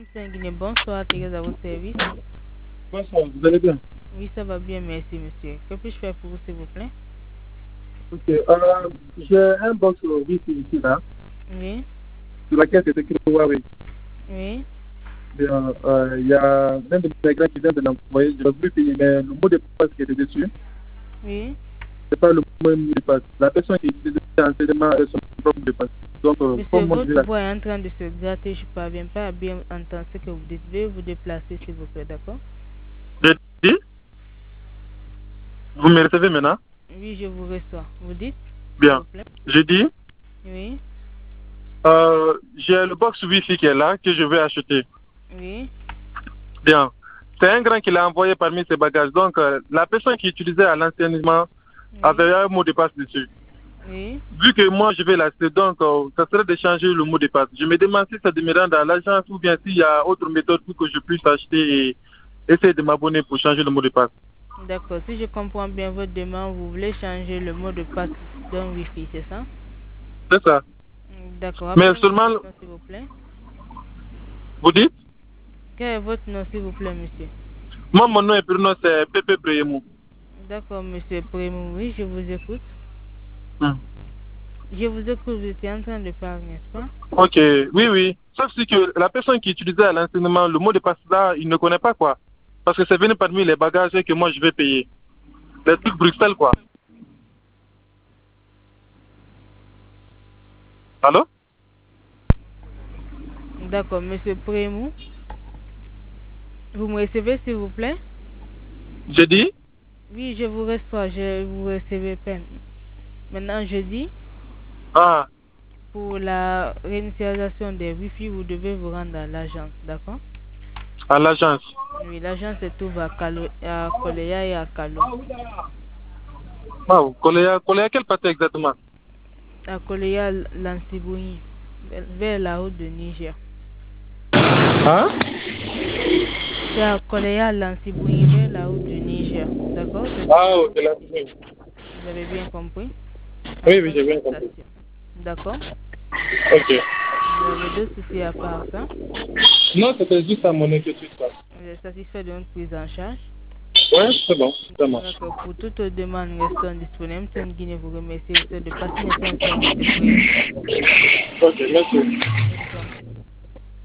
Guinée, bonsoir, Thérèse à votre service. Bonsoir, vous allez bien? Oui, ça va bien, merci monsieur. Que puis-je faire pour vous, s'il vous plaît? Ok, j'ai un box Wi-Fi ici, là, Oui, sur laquelle c'est écrit Huawei. oui, Bien, il y a un de mes gars qui vient de l'envoyer, je l'ai vu payer, mais le mot de passe qui était dessus, oui. c'est pas le même mot de passe. La personne qui utilise l'enseignement son propre mot de passe. Donc, Monsieur, comme moi, je votre dis là, voix est en train de se gratter, je ne parviens pas à bien entendre ce que vous dites. Veuillez vous déplacer, s'il vous plaît, d'accord? je dis, vous me recevez maintenant? Oui, je vous reçois. Vous dites, s'il Bien. vous plaît? Je dis, Oui, j'ai le box Wi-Fi qui est là, que je vais acheter. oui, Bien. C'est un grand qui l'a envoyé parmi ses bagages. Donc, la personne qui utilisait à l'enseignement oui, avait un mot de passe dessus. oui. Vu que moi je vais l'acheter, donc ça serait de changer le mot de passe. Je me demande si ça demeure dans l'agence ou bien s'il y a autre méthode pour que je puisse acheter et essayer de m'abonner pour changer le mot de passe. D'accord. Si je comprends bien votre demande, vous voulez changer le mot de passe d'un Wi-Fi, c'est ça? C'est ça. D'accord. Mais Rappelez-moi seulement, votre nom, s'il vous plaît. vous dites, Quel est votre nom, s'il vous plaît, monsieur? moi mon nom et prénom c'est Pepe Breyemou. D'accord, monsieur Prémou, oui, je vous écoute. Hmm. Je vous écoute, vous étiez en train de parler, n'est-ce pas? Ok, oui, oui. Sauf si que la personne qui utilisait à l'enseignement, le mot de passe là, il ne connaît pas quoi. Parce que c'est venu parmi les bagages que moi je vais payer. Les trucs Bruxelles quoi. Allô? D'accord, monsieur Prémou. Vous me recevez, s'il vous plaît? J'ai dit? Oui, je vous reçois, je vous recevez peine. Maintenant, je dis, Ah, pour la réinitialisation des Wi-Fi, vous devez vous rendre à l'agence, d'accord? à l'agence. Oui, l'agence se trouve à, à Koleya et à Kalo. Wow, Koléa, quel parti exactement? À Koleya, Lansibouyi, vers la route de Niger. Hein? C'est à Koleya, Lansibouyi, vers la route du Niger, d'accord? C'est sur Ah, la ok, route. là. Vous avez bien compris? En Oui, oui, face j'ai de bien la compris. station. D'accord? Ok. Vous avez d'autres soucis à part ça? Non, c'était juste à mon inquiétude, ça. Vous êtes satisfait de notre prise en charge? Ouais, c'est bon, ça marche. D'accord. Pour toute demande, restons disponibles. Guinée vous remercie de passer une excellente soirée, monsieur Prémou. Ok, merci.